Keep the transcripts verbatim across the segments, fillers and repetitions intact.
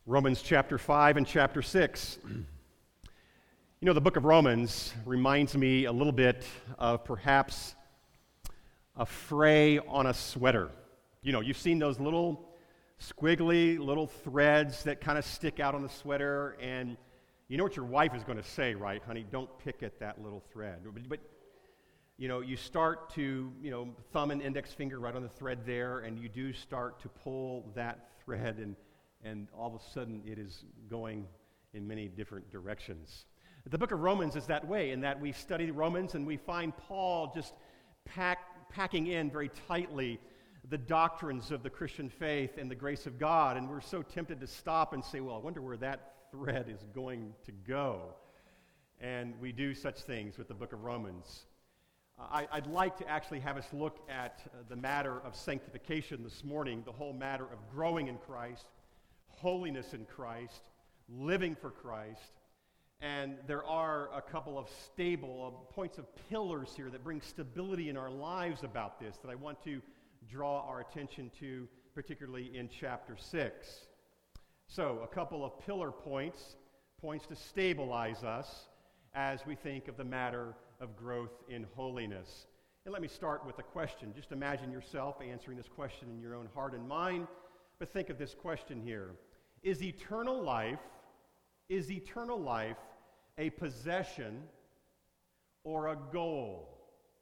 Romans chapter five and chapter six. You know, the book of Romans reminds me a little bit of perhaps a fray on a sweater. You know, you've seen those little squiggly little threads that kind of stick out on the sweater, and you know what your wife is going to say, right, honey? Don't pick at that little thread. But, but you know, you start to, you know, thumb and index finger right on the thread there, and you do start to pull that thread, and and all of a sudden it is going in many different directions. The book of Romans is that way, in that we study Romans and we find Paul just pack, packing in very tightly the doctrines of the Christian faith and the grace of God, and we're so tempted to stop and say, well, I wonder where that thread is going to go. And we do such things with the book of Romans. Uh, I, I'd like to actually have us look at uh, the matter of sanctification this morning, the whole matter of growing in Christ, holiness in Christ, living for Christ. And there are a couple of stable uh, points of pillars here that bring stability in our lives about this that I want to draw our attention to, particularly in chapter six. So, a couple of pillar points, points to stabilize us as we think of the matter of growth in holiness. And let me start with a question. Just imagine yourself answering this question in your own heart and mind, but think of this question here. Is eternal life, is eternal life a possession or a goal?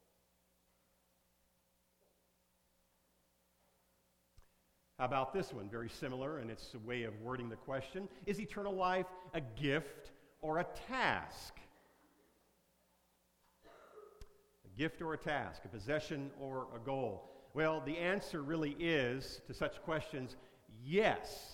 How about this one? Very similar, and it's a way of wording the question. Is eternal life a gift or a task? A gift or a task, a possession or a goal? Well, the answer really is, to such questions, yes.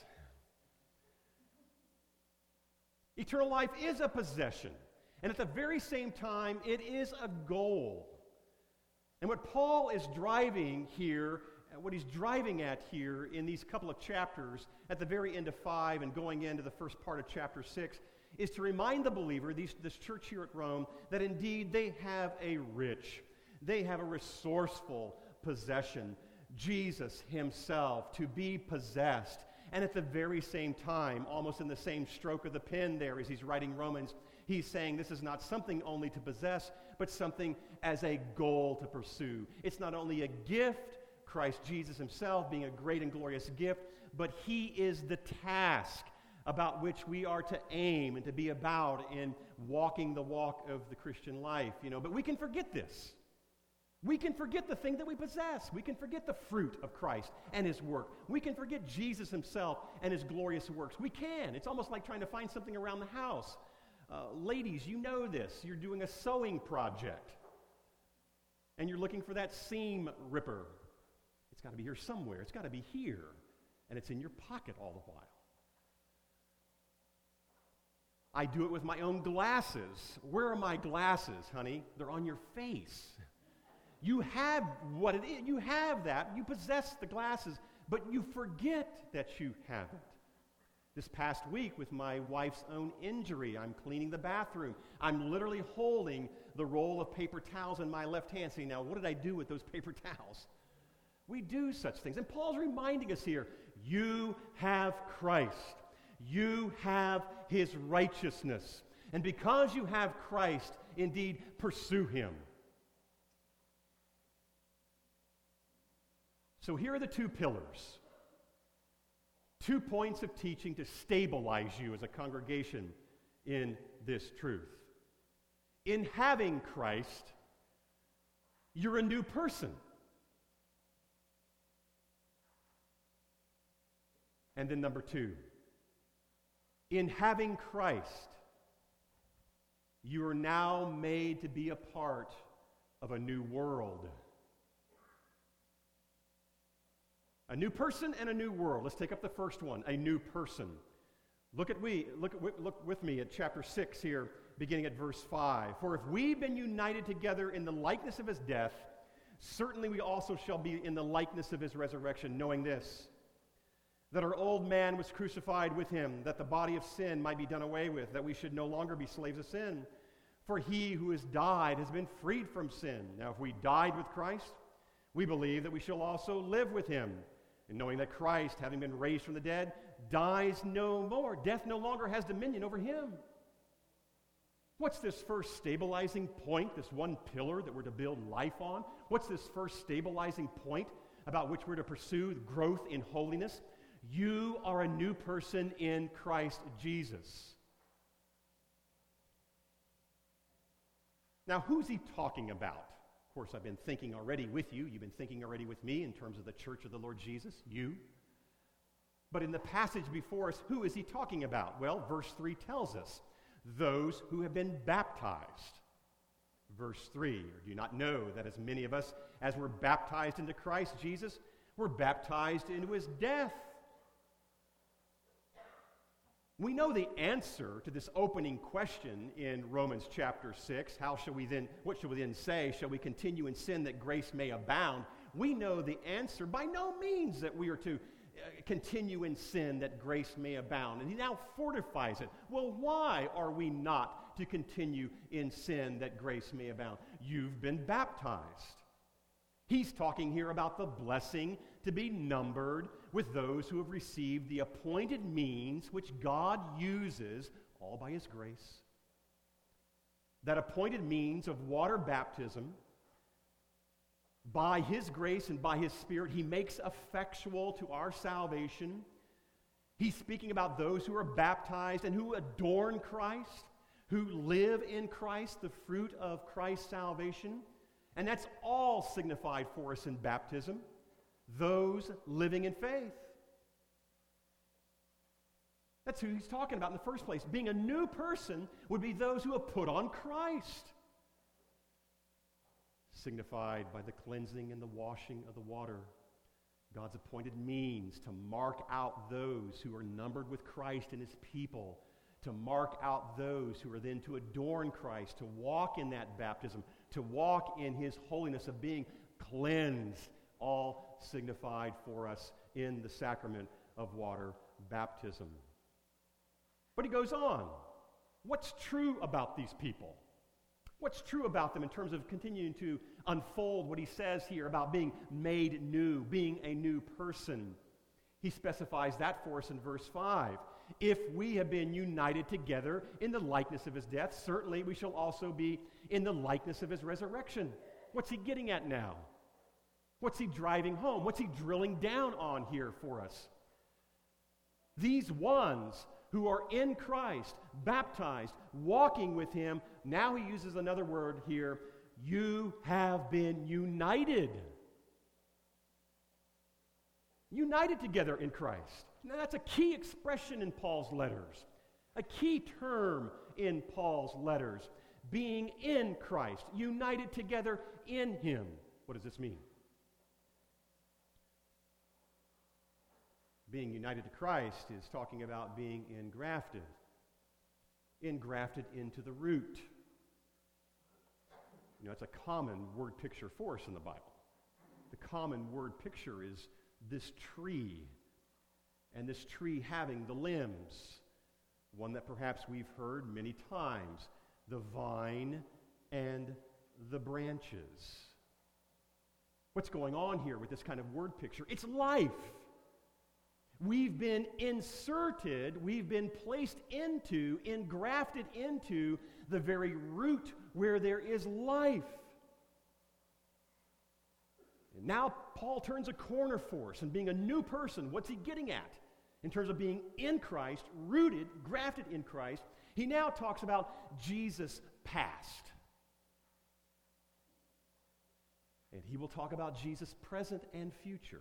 Eternal life is a possession, and at the very same time, it is a goal. And what Paul is driving here, what he's driving at here in these couple of chapters, at the very end of five and going into the first part of chapter six, is to remind the believer, these, this church here at Rome, that indeed they have a rich, they have a resourceful possession, Jesus himself, to be possessed. And at the very same time, almost in the same stroke of the pen there as he's writing Romans, he's saying this is not something only to possess, but something as a goal to pursue. It's not only a gift, Christ Jesus himself being a great and glorious gift, but he is the task about which we are to aim and to be about in walking the walk of the Christian life. You know, but we can forget this. We can forget the thing that we possess. We can forget the fruit of Christ and his work. We can forget Jesus himself and his glorious works. We can. It's almost like trying to find something around the house. Uh, ladies, you know this. You're doing a sewing project, and you're looking for that seam ripper. It's got to be here somewhere. It's got to be here, and it's in your pocket all the while. I do it with my own glasses. Where are my glasses, honey? They're on your face. You have what it is. You have that. You possess the glasses, but you forget that you have it. This past week with my wife's own injury, I'm cleaning the bathroom. I'm literally holding the roll of paper towels in my left hand, saying, now, what did I do with those paper towels? We do such things. And Paul's reminding us here, you have Christ. You have his righteousness. And because you have Christ, indeed, pursue him. So here are the two pillars, two points of teaching to stabilize you as a congregation in this truth. In having Christ, you're a new person. And then number two, in having Christ, you are now made to be a part of a new world. A new person and a new world. Let's take up the first one, a new person. Look at we look at, look with me at chapter six here, beginning at verse five. For if we've been united together in the likeness of his death, certainly we also shall be in the likeness of his resurrection, knowing this, that our old man was crucified with him, that the body of sin might be done away with, that we should no longer be slaves of sin. For he who has died has been freed from sin. Now if we died with Christ, we believe that we shall also live with him. And knowing that Christ, having been raised from the dead, dies no more. Death no longer has dominion over him. What's this first stabilizing point, this one pillar that we're to build life on? What's this first stabilizing point about which we're to pursue growth in holiness? You are a new person in Christ Jesus. Now, who's he talking about? Of course, I've been thinking already with you. You've been thinking already with me in terms of the church of the Lord Jesus, you. But in the passage before us, who is he talking about? Well, verse three tells us, those who have been baptized. Verse three, or do you not know that as many of us as were baptized into Christ Jesus, were baptized into his death? We know the answer to this opening question in Romans chapter six. How shall we then, what shall we then say? Shall we continue in sin that grace may abound? We know the answer. By no means that we are to uh, continue in sin that grace may abound. And he now fortifies it. Well, why are we not to continue in sin that grace may abound? You've been baptized. He's talking here about the blessing to be numbered with those who have received the appointed means which God uses, all by his grace. That appointed means of water baptism, by his grace and by his Spirit, he makes effectual to our salvation. He's speaking about those who are baptized and who adorn Christ, who live in Christ, the fruit of Christ's salvation. And that's all signified for us in baptism, those living in faith. That's who he's talking about in the first place. Being a new person would be those who have put on Christ, signified by the cleansing and the washing of the water. God's appointed means to mark out those who are numbered with Christ and his people, to mark out those who are then to adorn Christ, to walk in that baptism, to walk in his holiness of being cleansed, all signified for us in the sacrament of water baptism. But he goes on. What's true about these people? What's true about them in terms of continuing to unfold what he says here about being made new, being a new person? He specifies that for us in verse five. If we have been united together in the likeness of his death, certainly we shall also be in the likeness of his resurrection. What's he getting at now? What's he driving home? What's he drilling down on here for us? These ones who are in Christ, baptized, walking with him, now he uses another word here, you have been united. United together in Christ. Now that's a key expression in Paul's letters, a key term in Paul's letters. Being in Christ, united together in him. What does this mean? Being united to Christ is talking about being engrafted, engrafted into the root. You know, it's a common word picture for us in the Bible. The common word picture is this tree, and this tree having the limbs, one that perhaps we've heard many times, the vine and the branches. What's going on here with this kind of word picture? It's life. We've been inserted, we've been placed into, engrafted into the very root where there is life. And now Paul turns a corner for us and being a new person. What's he getting at? In terms of being in Christ, rooted, grafted in Christ, he now talks about Jesus past. And he will talk about Jesus present and future.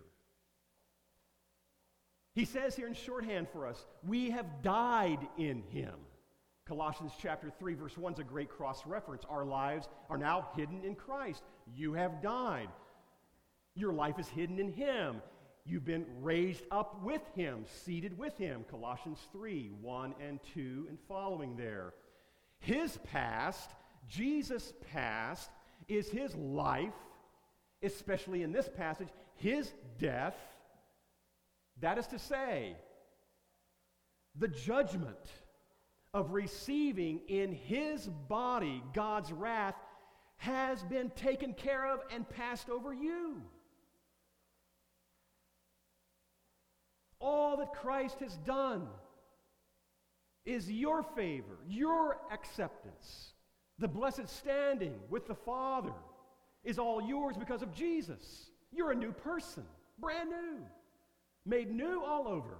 He says here in shorthand for us, we have died in him. Colossians chapter three, verse one is a great cross-reference. Our lives are now hidden in Christ. You have died. Your life is hidden in him. You've been raised up with him, seated with him. Colossians three, one and two and following there. His past, Jesus' past, is his life, especially in this passage, his death. That is to say, the judgment of receiving in his body God's wrath has been taken care of and passed over you. All that Christ has done is your favor, your acceptance. The blessed standing with the Father is all yours because of Jesus. You're a new person, brand new, made new all over.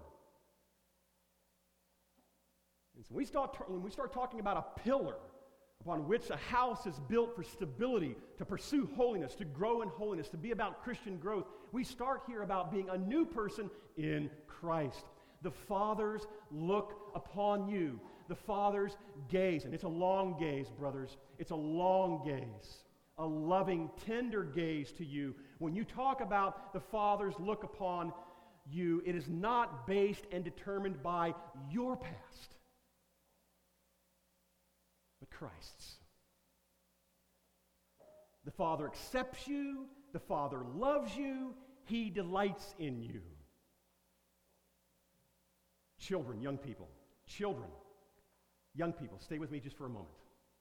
And so we start, when we start talking about a pillar upon which a house is built for stability, to pursue holiness, to grow in holiness, to be about Christian growth, we start here about being a new person in Christ. The Father's look upon you. The Father's gaze. And it's a long gaze, brothers. It's a long gaze. A loving, tender gaze to you. When you talk about the Father's look upon you, it is not based and determined by your past, but Christ's. The Father accepts you. The Father loves you. He delights in you. Children, young people, children, young people, stay with me just for a moment.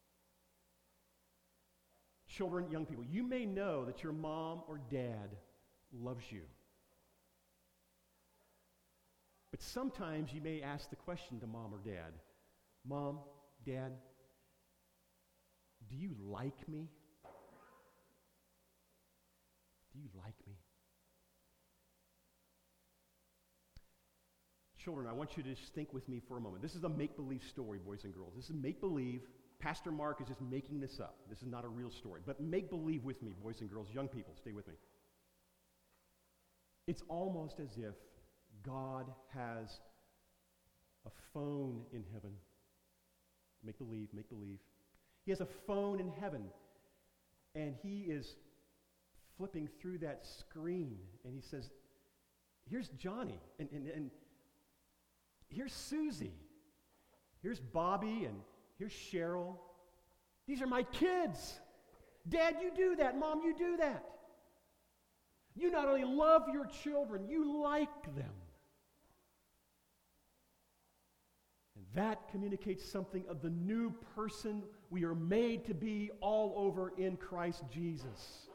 Children, young people, you may know that your mom or dad loves you. But sometimes you may ask the question to mom or dad, Mom, Dad, do you like me? Do you like me? Children, I want you to just think with me for a moment. This is a make-believe story, boys and girls. This is make-believe. Pastor Mark is just making this up. This is not a real story. But make-believe with me, boys and girls, young people, stay with me. It's almost as if God has a phone in heaven. Make-believe, make-believe. He has a phone in heaven, and he is flipping through that screen, and he says, here's Johnny, and, and, and here's Susie, here's Bobby, and here's Cheryl. These are my kids. Dad, you do that. Mom, you do that. You not only love your children, you like them. And that communicates something of the new person we are made to be all over in Christ Jesus.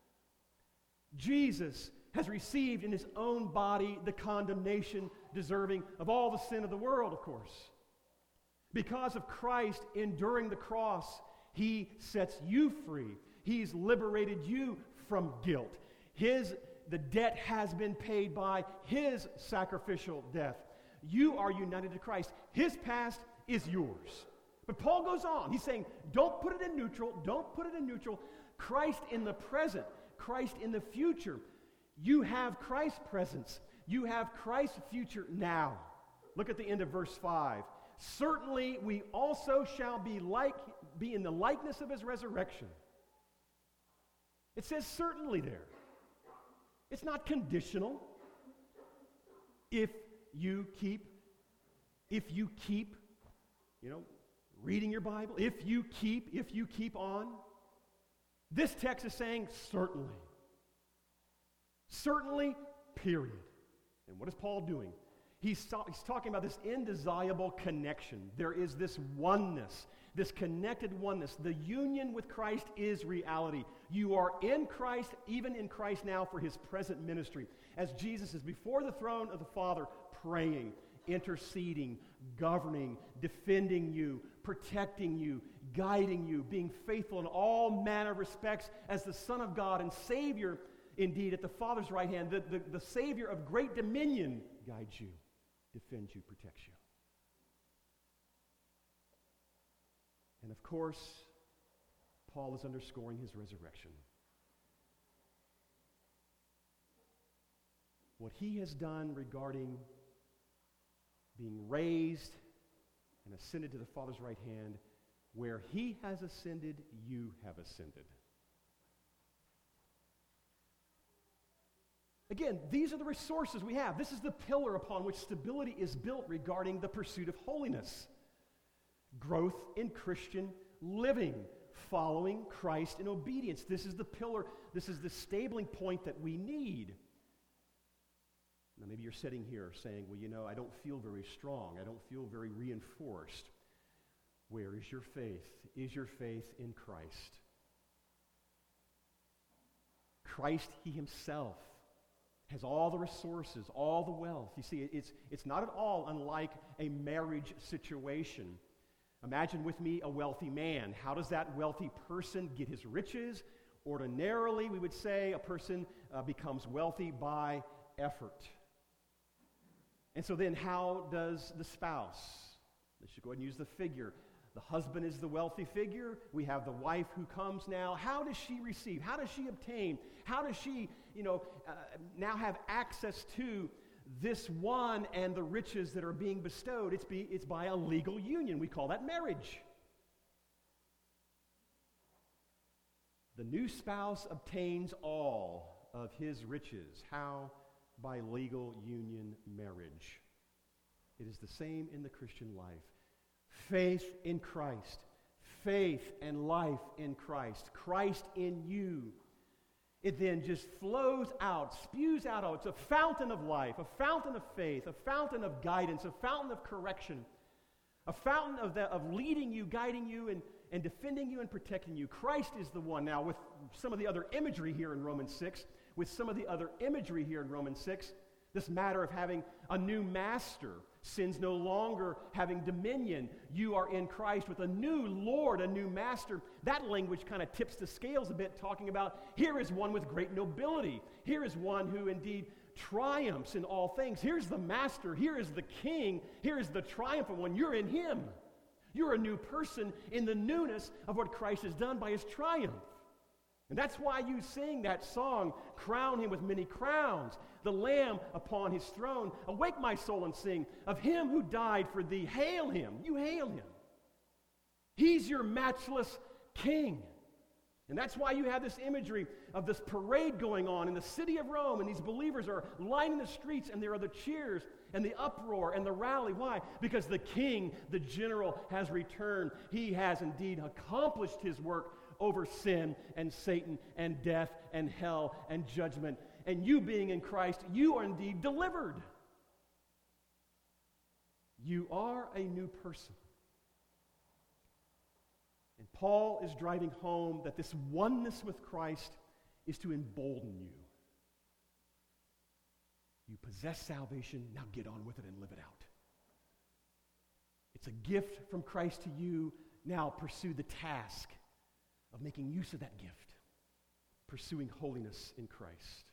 Jesus has received in his own body the condemnation deserving of all the sin of the world, of course. Because of Christ enduring the cross, he sets you free. He's liberated you from guilt. His, the debt has been paid by his sacrificial death. You are united to Christ. His past is yours. But Paul goes on. He's saying, don't put it in neutral. Don't put it in neutral. Christ in the present. Christ in the future. You have Christ's presence. You have Christ's future now. Look at the end of verse five. Certainly we also shall be like be in the likeness of his resurrection. It says certainly there. It's not conditional. If you keep, if you keep, you know, reading your Bible, if you keep, if you keep on. This text is saying certainly. Certainly, period. And what is Paul doing? He's, he's talking about this indissoluble connection. There is this oneness, this connected oneness. The union with Christ is reality. You are in Christ, even in Christ now for his present ministry. As Jesus is before the throne of the Father, praying, interceding, governing, defending you, protecting you, guiding you, being faithful in all manner of respects as the Son of God and Savior, indeed, at the Father's right hand. The, the, the Savior of great dominion guides you, defends you, protects you. And of course, Paul is underscoring his resurrection. What he has done regarding being raised and ascended to the Father's right hand, where he has ascended, you have ascended. Again, these are the resources we have. This is the pillar upon which stability is built regarding the pursuit of holiness. Growth in Christian living, following Christ in obedience. This is the pillar, this is the stabling point that we need. Now, maybe you're sitting here saying, well, you know, I don't feel very strong. I don't feel very reinforced. Where is your faith? Is your faith in Christ? Christ, he himself, has all the resources, all the wealth. You see, it's, it's not at all unlike a marriage situation. Imagine with me a wealthy man. How does that wealthy person get his riches? Ordinarily, we would say a person uh, becomes wealthy by effort. And so then how does the spouse? Let's just go ahead and use the figure. The husband is the wealthy figure. We have the wife who comes now. How does she receive? How does she obtain? How does she, you know, uh, now have access to this one and the riches that are being bestowed? It's, be, it's by a legal union. We call that marriage. The new spouse obtains all of his riches. How? By legal union marriage. It is the same in the Christian life. Faith in Christ. Faith and life in Christ. Christ in you. It then just flows out, spews out. Oh, it's a fountain of life, a fountain of faith, a fountain of guidance, a fountain of correction, a fountain of, the, of leading you, guiding you, and, and defending you and protecting you. Christ is the one. Now, with some of the other imagery here in Romans six, with some of the other imagery here in Romans six, this matter of having a new master, sin's no longer having dominion. You are in Christ with a new Lord, a new master. That language kind of tips the scales a bit, talking about here is one with great nobility. Here is one who indeed triumphs in all things. Here's the master. Here is the king. Here is the triumphant one. You're in him. You're a new person in the newness of what Christ has done by his triumph. And that's why you sing that song, crown him with many crowns, the Lamb upon his throne. Awake my soul and sing of him who died for thee. Hail him. You hail him. He's your matchless king. And that's why you have this imagery of this parade going on in the city of Rome, and these believers are lining the streets, and there are the cheers and the uproar and the rally. Why? Because the king, the general, has returned. He has indeed accomplished his work over sin and Satan and death and hell and judgment. And you being in Christ, you are indeed delivered. You are a new person. And Paul is driving home that this oneness with Christ is to embolden you. You possess salvation, now get on with it and live it out. It's a gift from Christ to you. Now pursue the task of making use of that gift, pursuing holiness in Christ.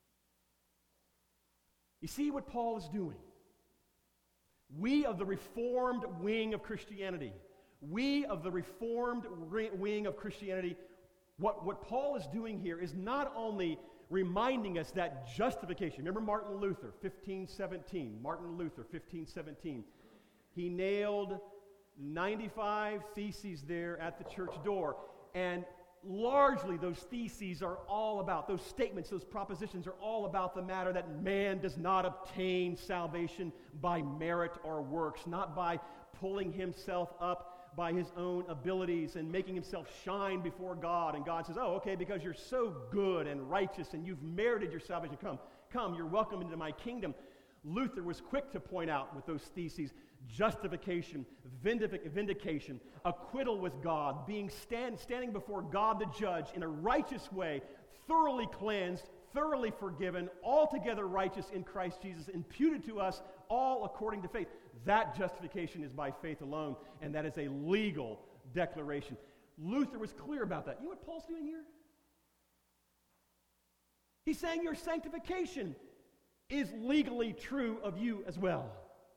You see what Paul is doing? We of the Reformed wing of Christianity, we of the Reformed wing of Christianity, what, what Paul is doing here is not only reminding us that justification. Remember Martin Luther, fifteen seventeen. Martin Luther, fifteen seventeen. He nailed ninety-five theses there at the church door. And largely those theses are all about, those statements, those propositions are all about the matter that man does not obtain salvation by merit or works, not by pulling himself up by his own abilities and making himself shine before God. And God says, oh, okay, because you're so good and righteous and you've merited your salvation, come, come, you're welcome into my kingdom. Luther was quick to point out with those theses, justification, vindic- vindication, acquittal with God, being stand, standing before God the judge in a righteous way, thoroughly cleansed, thoroughly forgiven, altogether righteous in Christ Jesus, imputed to us all according to faith. That justification is by faith alone, and that is a legal declaration. Luther was clear about that. You know what Paul's doing here? He's saying your sanctification is legally true of you as well.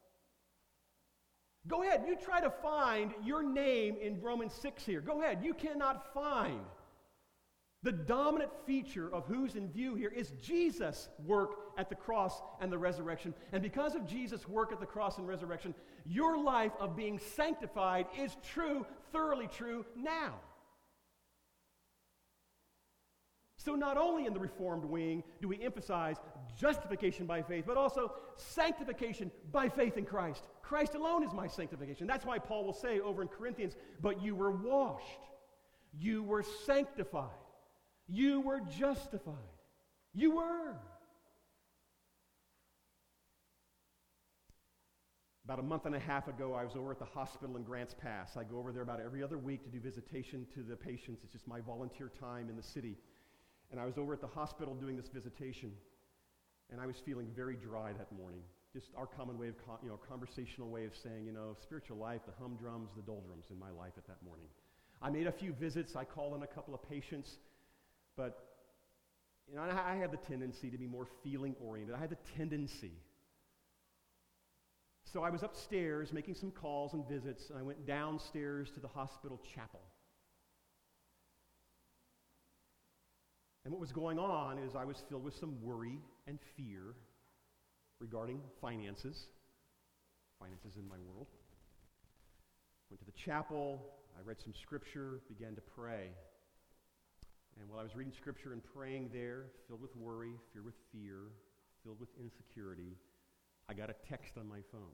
Go ahead, you try to find your name in Romans six here. Go ahead, you cannot find. The dominant feature of who's in view here is Jesus' work at the cross and the resurrection. And because of Jesus' work at the cross and resurrection, your life of being sanctified is true, thoroughly true now. So not only in the Reformed wing do we emphasize justification by faith, but also sanctification by faith in Christ. Christ alone is my sanctification. That's why Paul will say over in Corinthians, but you were washed, you were sanctified, you were justified. You were. About a month and a half ago, I was over at the hospital in Grants Pass. I go over there about every other week to do visitation to the patients. It's just my volunteer time in the city. And I was over at the hospital doing this visitation. And I was feeling very dry that morning. Just our common way of, you know, conversational way of saying, you know, spiritual life, the humdrums, the doldrums in my life at that morning. I made a few visits. I called on a couple of patients. But, you know, I have the tendency to be more feeling-oriented. I have the tendency. So I was upstairs making some calls and visits, and I went downstairs to the hospital chapel. And what was going on is I was filled with some worry and fear regarding finances, finances in my world. Went to the chapel, I read some scripture, began to pray. And while I was reading scripture and praying there, filled with worry, filled with fear, filled with insecurity, I got a text on my phone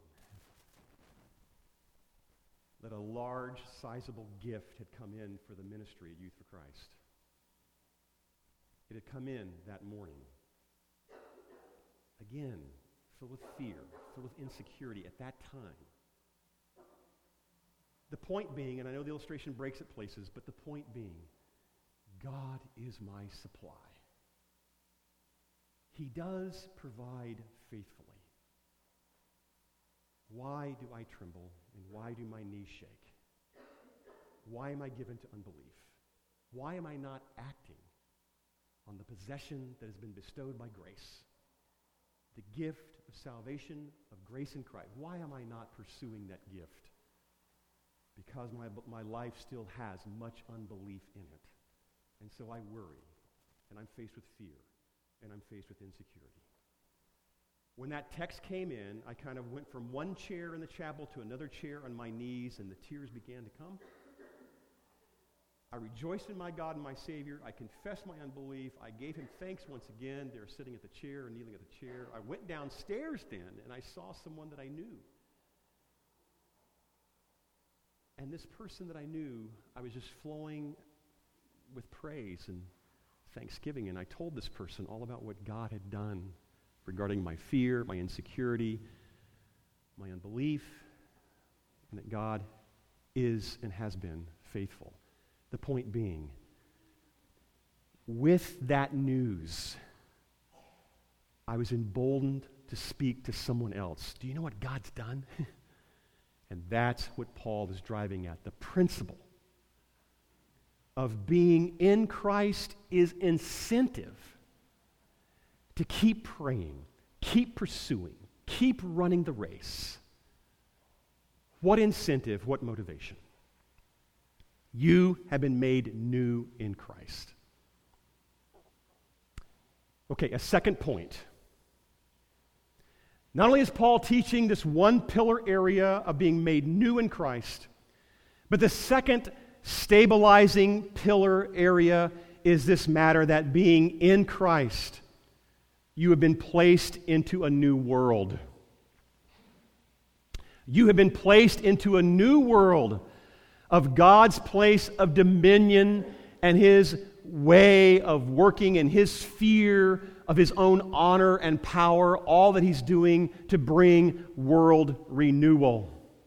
that a large, sizable gift had come in for the ministry at Youth for Christ. It had come in that morning. Again, filled with fear, filled with insecurity at that time. The point being, and I know the illustration breaks at places, but the point being, God is my supply. He does provide faithfully. Why do I tremble and why do my knees shake? Why am I given to unbelief? Why am I not acting on the possession that has been bestowed by grace? The gift of salvation, of grace in Christ. Why am I not pursuing that gift? Because my, my life still has much unbelief in it. And so I worry, and I'm faced with fear, and I'm faced with insecurity. When that text came in, I kind of went from one chair in the chapel to another chair on my knees, and the tears began to come. I rejoiced in my God and my Savior. I confessed my unbelief. I gave him thanks once again. They were sitting at the chair and kneeling at the chair. I went downstairs then, and I saw someone that I knew. And this person that I knew, I was just flowing with praise and thanksgiving. And I told this person all about what God had done regarding my fear, my insecurity, my unbelief, and that God is and has been faithful. The point being, with that news, I was emboldened to speak to someone else. Do you know what God's done? And that's what Paul is driving at. The principle of being in Christ is incentive to keep praying, keep pursuing, keep running the race. What incentive, what motivation? You have been made new in Christ. Okay, a second point. Not only is Paul teaching this one pillar area of being made new in Christ, but the second stabilizing pillar area is this matter that being in Christ, you have been placed into a new world. You have been placed into a new world of God's place of dominion and His way of working and His sphere of His own honor and power, all that He's doing to bring world renewal.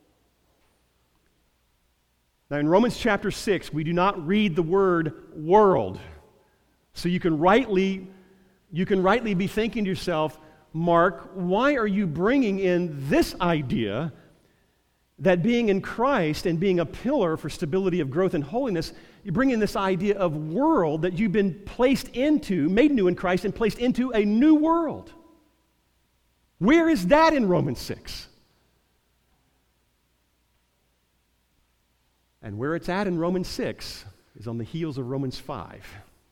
Now in Romans chapter six, we do not read the word world. So you can rightly, you can rightly be thinking to yourself, Mark, why are you bringing in this idea that being in Christ and being a pillar for stability of growth and holiness, you bring in this idea of world that you've been placed into, made new in Christ, and placed into a new world. Where is that in Romans six? And where it's at in Romans six is on the heels of Romans five.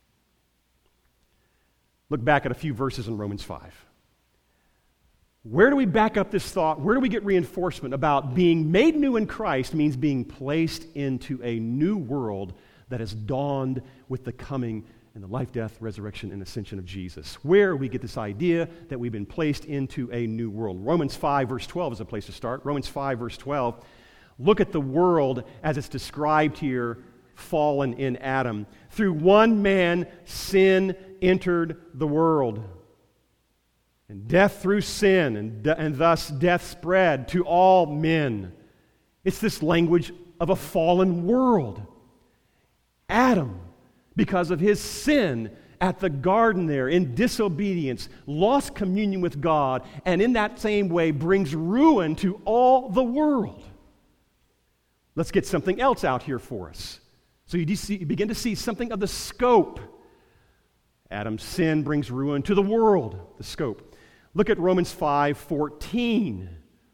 Look back at a few verses in Romans five. Where do we back up this thought? Where do we get reinforcement about being made new in Christ means being placed into a new world that has dawned with the coming and the life, death, resurrection, and ascension of Jesus? Where we get this idea that we've been placed into a new world. Romans five verse twelve is a place to start. Romans five verse twelve. Look at the world as it's described here, fallen in Adam. Through one man, sin entered the world. And death through sin, and, and thus death spread to all men. It's this language of a fallen world. Adam, because of his sin at the garden there in disobedience, lost communion with God, and in that same way brings ruin to all the world. Let's get something else out here for us. So you, see, you begin to see something of the scope. Adam's sin brings ruin to the world, the scope. Look at Romans five fourteen.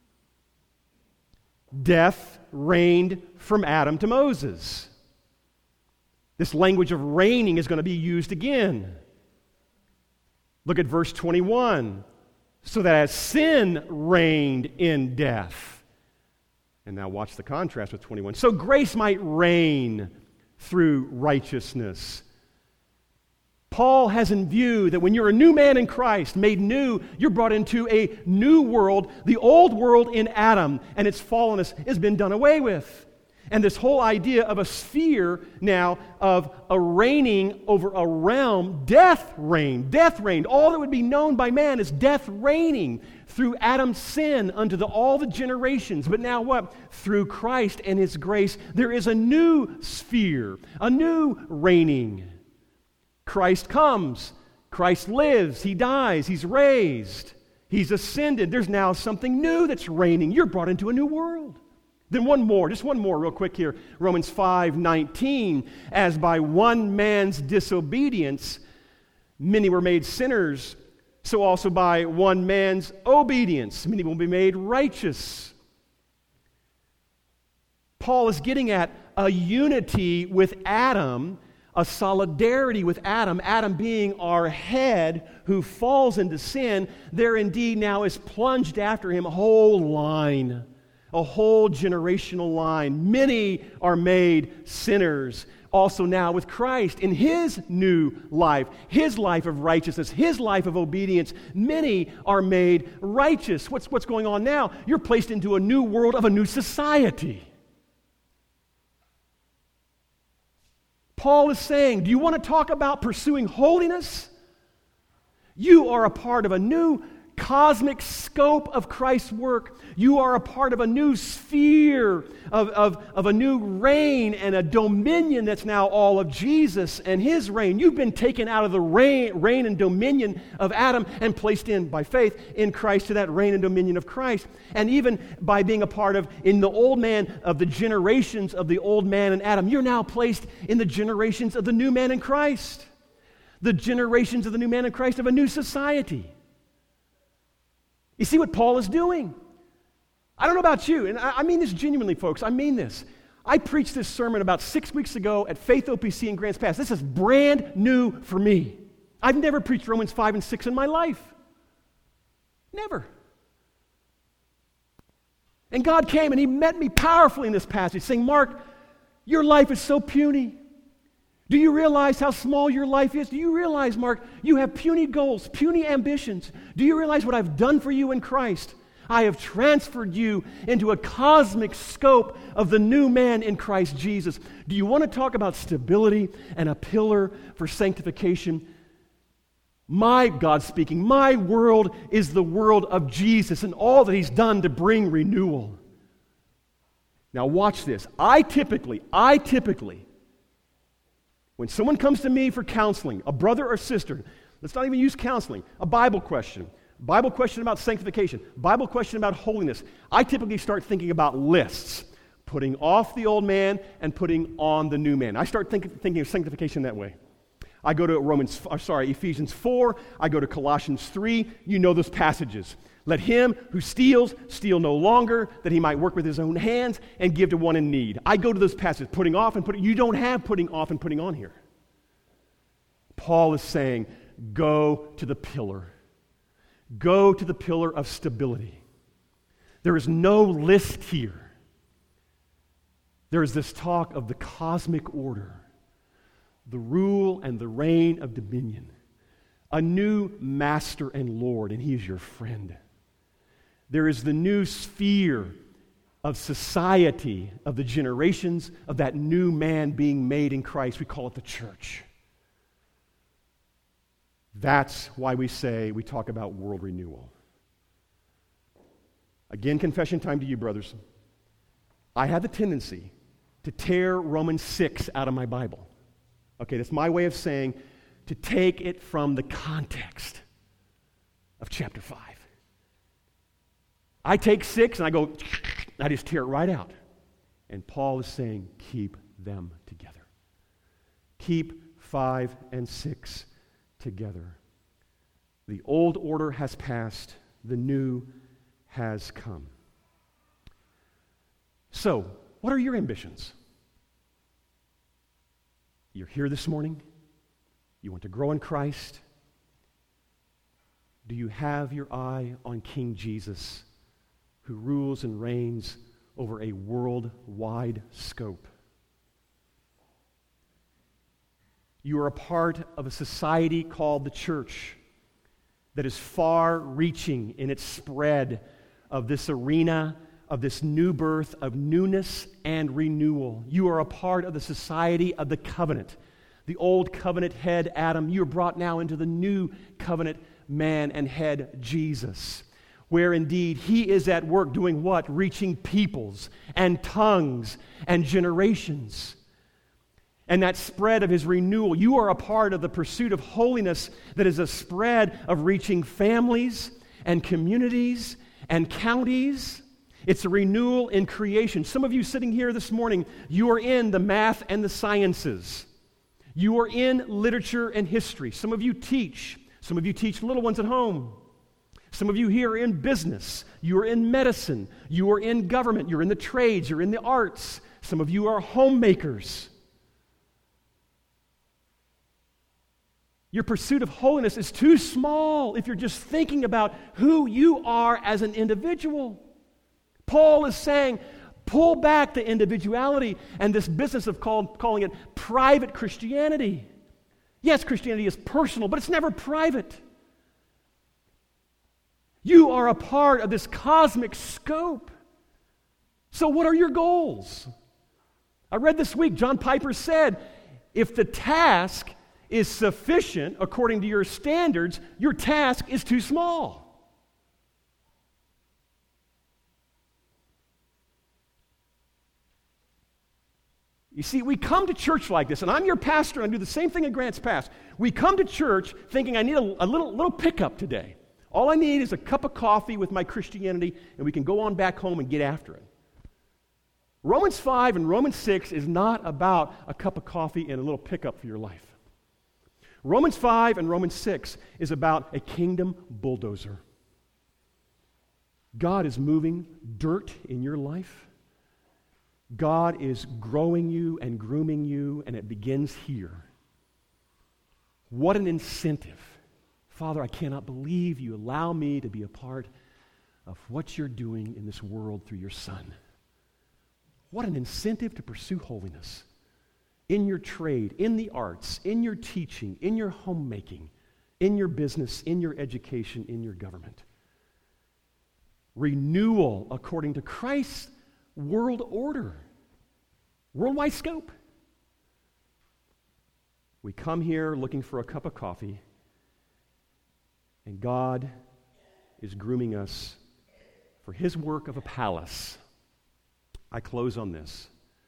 Death reigned from Adam to Moses. This language of reigning is going to be used again. Look at verse twenty-one. So that as sin reigned in death. And now watch the contrast with twenty-one. So grace might reign through righteousness. Paul has in view that when you're a new man in Christ, made new, you're brought into a new world. The old world in Adam and its fallenness has been done away with. And this whole idea of a sphere now of a reigning over a realm, death reigned, death reigned. All that would be known by man is death reigning through Adam's sin unto the, all the generations. But now what? Through Christ and His grace, there is a new sphere, a new reigning. Christ comes, Christ lives, He dies, He's raised, He's ascended. There's now something new that's reigning. You're brought into a new world. Then one more, just one more real quick here. Romans five nineteen, as by one man's disobedience many were made sinners, so also by one man's obedience many will be made righteous. Paul is getting at a unity with Adam, a solidarity with Adam, Adam being our head who falls into sin. There indeed now is plunged after him a whole line, a whole generational line. Many are made sinners. Also now with Christ in His new life, His life of righteousness, His life of obedience, many are made righteous. What's, what's going on now? You're placed into a new world of a new society. Paul is saying, do you want to talk about pursuing holiness? You are a part of a new cosmic scope of Christ's work. You are a part of a new sphere, of, of, of a new reign and a dominion that's now all of Jesus and His reign. You've been taken out of the reign, reign and dominion of Adam and placed in, by faith, in Christ to that reign and dominion of Christ. And even by being a part of, in the old man, of the generations of the old man and Adam, you're now placed in the generations of the new man in Christ. The generations of the new man in Christ of a new society. You see what Paul is doing? I don't know about you, and I, I mean this genuinely, folks. I mean this. I preached this sermon about six weeks ago at Faith O P C in Grants Pass. This is brand new for me. I've never preached Romans five and six in my life. Never. And God came and He met me powerfully in this passage, saying, Mark, your life is so puny. Do you realize how small your life is? Do you realize, Mark, you have puny goals, puny ambitions? Do you realize what I've done for you in Christ? I have transferred you into a cosmic scope of the new man in Christ Jesus. Do you want to talk about stability and a pillar for sanctification? My, God speaking, my world is the world of Jesus and all that He's done to bring renewal. Now watch this. I typically, I typically, when someone comes to me for counseling, a brother or sister, let's not even use counseling, a Bible question, Bible question about sanctification, Bible question about holiness, I typically start thinking about lists, putting off the old man and putting on the new man. I start think, thinking of sanctification that way. I go to Romans, uh, sorry, Ephesians four, I go to Colossians three, you know those passages. Let him who steals, steal no longer, that he might work with his own hands and give to one in need. I go to those passages, putting off and putting, you don't have putting off and putting on here. Paul is saying, go to the pillar. Go to the pillar of stability. There is no list here. There is this talk of the cosmic order, the rule and the reign of dominion, a new master and Lord, and He is your friend. There is the new sphere of society, of the generations of that new man being made in Christ. We call it the church. That's why we say, we talk about world renewal. Again, confession time to you, brothers. I have the tendency to tear Romans six out of my Bible. Okay, that's my way of saying to take it from the context of chapter five. I take six and I go, I just tear it right out. And Paul is saying, keep them together. Keep five and six together. The old order has passed, the new has come. So, what are your ambitions? You're here this morning. You want to grow in Christ. Do you have your eye on King Jesus, who rules and reigns over a worldwide scope? You are a part of a society called the church that is far-reaching in its spread of this arena, of this new birth, of newness and renewal. You are a part of the society of the covenant. The old covenant head, Adam, you are brought now into the new covenant man and head, Jesus, where indeed he is at work doing what? Reaching peoples and tongues and generations. And that spread of his renewal, you are a part of the pursuit of holiness that is a spread of reaching families and communities and counties. It's a renewal in creation. Some of you sitting here this morning, you are in the math and the sciences. You are in literature and history. Some of you teach. Some of you teach little ones at home. Some of you here are in business. You are in medicine. You are in government. You're in the trades. You're in the arts. Some of you are homemakers. Your pursuit of holiness is too small if you're just thinking about who you are as an individual. Paul is saying, pull back the individuality and this business of call, calling it private Christianity. Yes, Christianity is personal, but it's never private. You are a part of this cosmic scope. So what are your goals? I read this week, John Piper said, if the task is sufficient according to your standards, your task is too small. You see, we come to church like this, and I'm your pastor, and I do the same thing at Grants Pass. We come to church thinking I need a, a little, little pickup today. All I need is a cup of coffee with my Christianity, and we can go on back home and get after it. Romans five and Romans six is not about a cup of coffee and a little pickup for your life. Romans five and Romans six is about a kingdom bulldozer. God is moving dirt in your life. God is growing you and grooming you, and it begins here. What an incentive. Father, I cannot believe you allow me to be a part of what you're doing in this world through your Son. What an incentive to pursue holiness in your trade, in the arts, in your teaching, in your homemaking, in your business, in your education, in your government. Renewal according to Christ's world order, worldwide scope. We come here looking for a cup of coffee, and God is grooming us for his work of a palace. I close on this.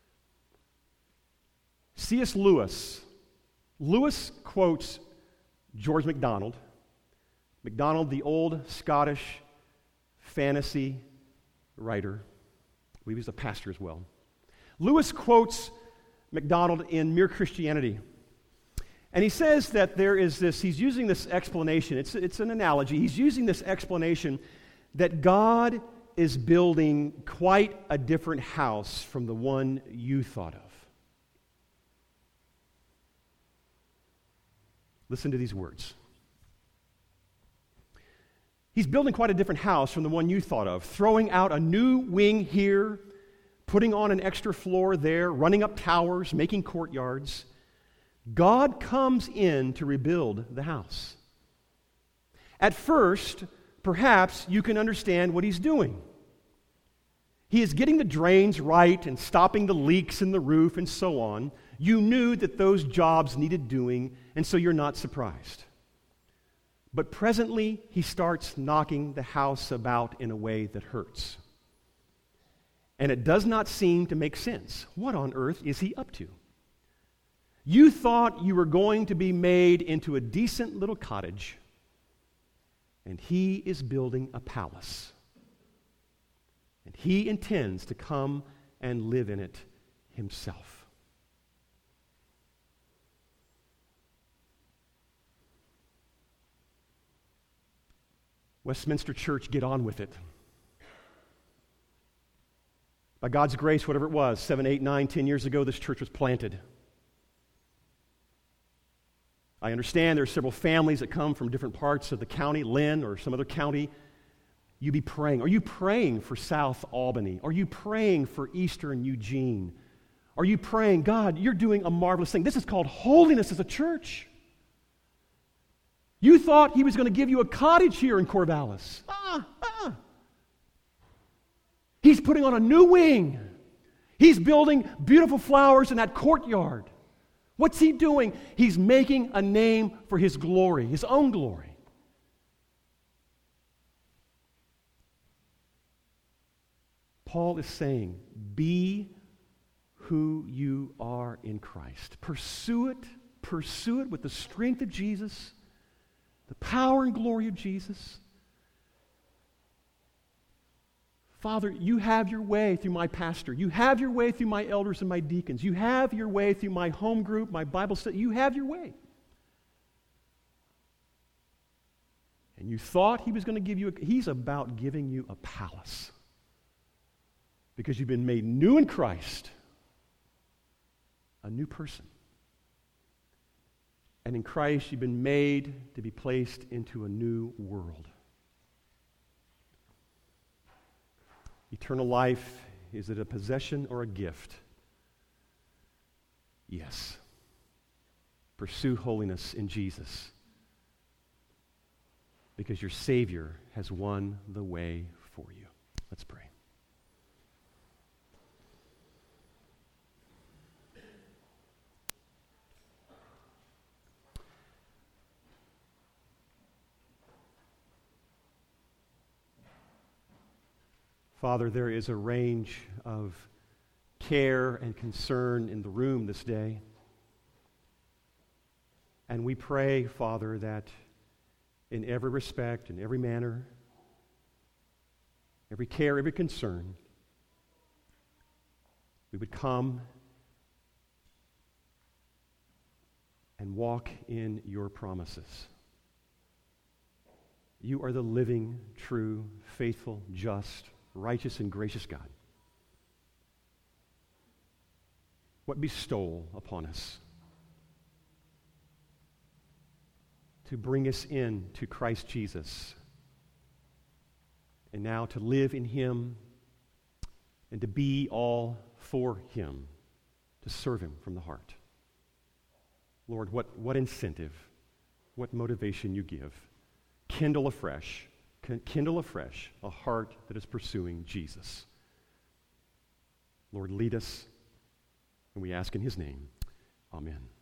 C S Lewis. Lewis quotes George MacDonald. MacDonald, the old Scottish fantasy writer. I believe he's a pastor as well. Lewis quotes MacDonald in Mere Christianity. And he says that there is this, he's using this explanation, it's, it's an analogy, he's using this explanation that God is building quite a different house from the one you thought of. Listen to these words. He's building quite a different house from the one you thought of, throwing out a new wing here, putting on an extra floor there, running up towers, making courtyards. God comes in to rebuild the house. At first, perhaps you can understand what he's doing. He is getting the drains right and stopping the leaks in the roof and so on. You knew that those jobs needed doing, and so you're not surprised. But presently, he starts knocking the house about in a way that hurts. And it does not seem to make sense. What on earth is he up to? You thought you were going to be made into a decent little cottage, and he is building a palace. And he intends to come and live in it himself. Westminster Church, get on with it. By God's grace, whatever it was, seven, eight, nine, ten years ago, this church was planted. I understand there are several families that come from different parts of the county, Lynn or some other county. You be praying. Are you praying for South Albany? Are you praying for Eastern Eugene? Are you praying, God, you're doing a marvelous thing. This is called holiness as a church. You thought he was going to give you a cottage here in Corvallis. Ah, ah. He's putting on a new wing. He's building beautiful flowers in that courtyard. What's he doing? He's making a name for his glory, his own glory. Paul is saying, be who you are in Christ. Pursue it. Pursue it with the strength of Jesus, the power and glory of Jesus. Father, you have your way through my pastor. You have your way through my elders and my deacons. You have your way through my home group, my Bible study. You have your way. And you thought he was going to give you, a, he's about giving you a palace. Because you've been made new in Christ, a new person. And in Christ, you've been made to be placed into a new world. Eternal life, is it a possession or a gift? Yes. Pursue holiness in Jesus, because your Savior has won the way for you. Let's pray. Father, there is a range of care and concern in the room this day. And we pray, Father, that in every respect, in every manner, every care, every concern, we would come and walk in your promises. You are the living, true, faithful, just, righteous and gracious God. What bestowal upon us to bring us in to Christ Jesus, and now to live in him and to be all for him, to serve him from the heart. Lord, what, what incentive, what motivation you give. Kindle afresh Kindle afresh a heart that is pursuing Jesus. Lord, lead us, and we ask in his name. Amen.